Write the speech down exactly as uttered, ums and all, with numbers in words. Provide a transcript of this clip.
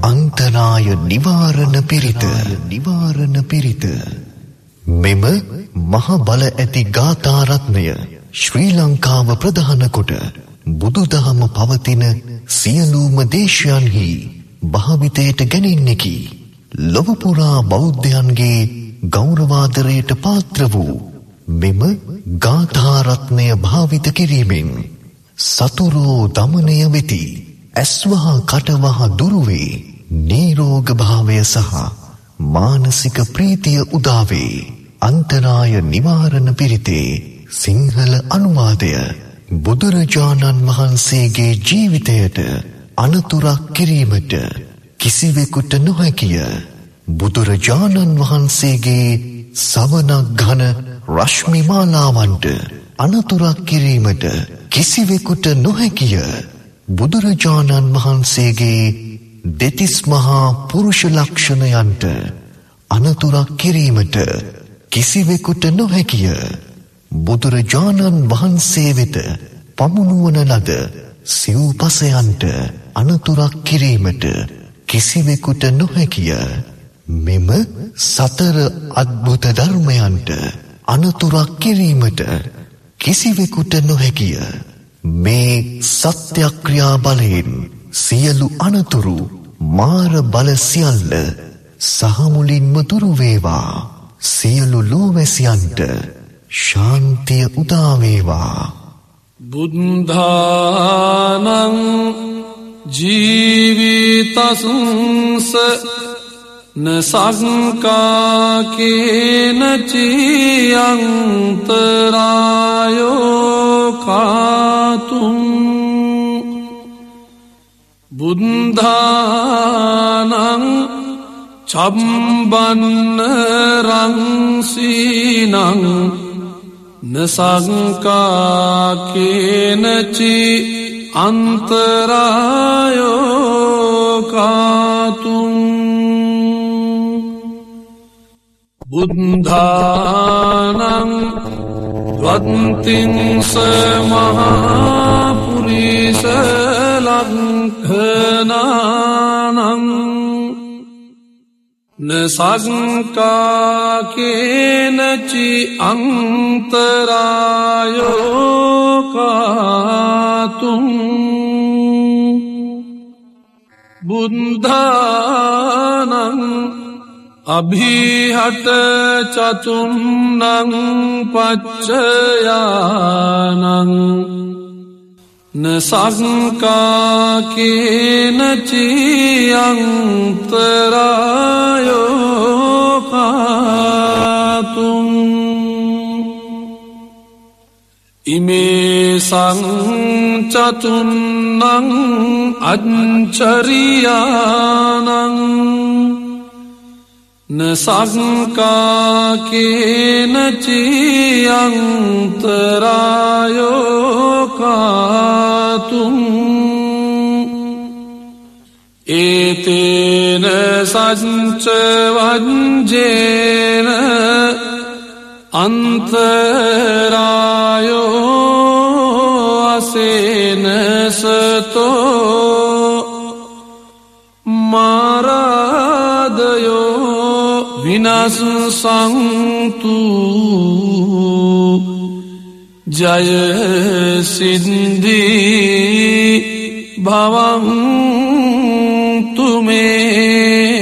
අන්තරාය නිවාරණ පිරිත නිවාරණ පිරිත මෙම මහ බල ඇති ගාථා රත්නය ශ්‍රී ලංකාව ප්‍රධාන කොට බුදුදහම පවතින සියලුම දේශයන්හි භාවිතයට ගැනෙන්නකි. ලොව පුරා බෞද්ධයන්ගේ ගෞරවාදරයට පාත්‍ර වූ මෙම ගාථා රත්නය භාවිත කිරීමෙන් සතුරෝ දමනය වෙති. ඇස්වහ කටවහ දුරුවේ නීරෝග භාවය සහ මානසික ප්‍රීතිය උදාවේ. අන්තරාය නිවාරණ පිරිතේ සිංහල අනුවාදය බුදුරජාණන් වහන්සේගේ ජීවිතයට අනතුරක් කිරීමට කිසිවෙකුට නොහැකිය. බුදුරජාණන් වහන්සේගේ සවනක් ඝන රශ්මි මාලාවන්ට අනතුරක් කිරීමට කිසිවෙකුට නොහැකිය. බුදුරජාණන් වහන්සේගේ දෙතිස් මහා පුරුෂ ලක්ෂණයන්ට අනතුරක් කිරීමට කිසිවෙකුට නොහැකිය. බුදුරජාණන් වහන්සේ වෙත පමුණුවන ලද සිව්පසයන්ට අනතුරක් කිරීමට කිසිවෙකුට නොහැකිය. මෙම සතර අද්භුත ධර්මයන්ට අනතුරක් කිරීමට කිසිවෙකුට නොහැකිය. මේ සත්‍යක්‍රියා බලයෙන් සියලු අනතුරු මාර බල සියල්ල සහ මුලින්ම දුරු වේවා. සියලු ලෝවැසියන්ට ශාන්තිය උදා වේවා. බුද්ධානං ජීවිතස්ස නසංකාකේන චියන්තරායෝ කාතුම්. බුද්ධානං චම්බන්න රංසීනං නසංකාකේනචි අන්තරායෝ කාතුම්. බුද්ධානං වත්තිංස මහාපුරිස ලක්ඛනානං නසංකාකේනචි අන්තරායෝ කාතුම්. බුද්ධානං අභිහට චතුන්නං පච්චයානං නසංකාකේනචි අන්තරායෝ කාතුම්. ඉමේ සංචතුන්නං අච්චරියානං නසංකාකේනචි අන්තරායෝ කාතුම්. ඒතේන සච්ච වංජේන අන්තරායෝ අසේන සතෝ මාරාදයෝ විනස්සන්තු. ජය සිද්ධි භවන්තු මේ